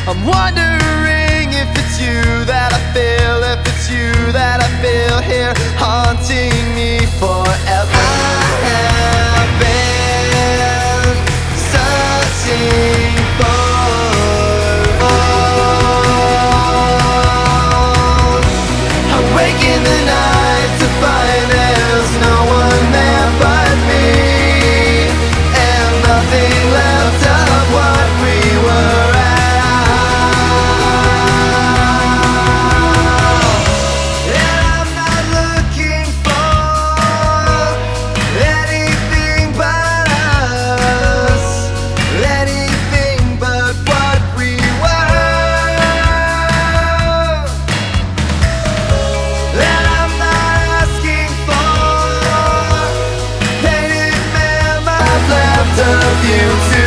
I'm wondering if it's you that I feel, if it's you that I feel here haunting me forever. I have been searching for I wake in the night to find there's no one there but me, and nothing left of what we were at. And I'm not looking for anything but us, anything but what we were. And I'm not asking for painted memories left of you to